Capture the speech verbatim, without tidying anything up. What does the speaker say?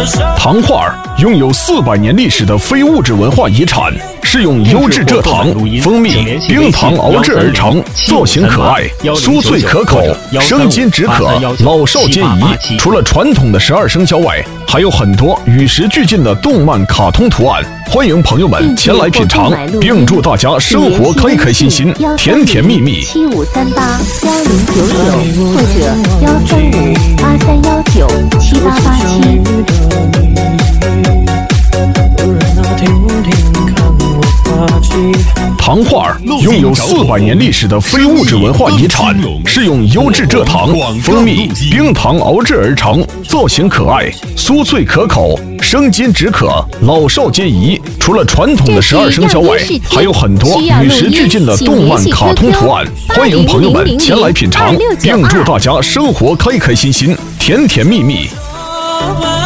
糖画儿拥有四百年历史的非物质文化遗产，是用优质蔗糖、蜂蜜、冰糖熬制而成，造型可爱，酥脆可口，生津止渴，老少皆宜。除了传统的十二生肖外，还有很多与时俱进的动漫卡通图案。欢迎朋友们前来品尝，并祝大家生活开开心心，甜甜蜜蜜。 七五三八幺零九九或者幺三五八三幺九七八八七。 糖画儿拥有四百年历史的非物质文化遗产，是用优质蔗糖、蜂蜜、冰糖熬制而成，造型可爱，酥脆可口，生津止渴，老少皆宜。除了传统的十二生肖外，还有很多与时俱进的动漫卡通图案。欢迎朋友们前来品尝，并祝大家生活开开心心，甜甜蜜蜜。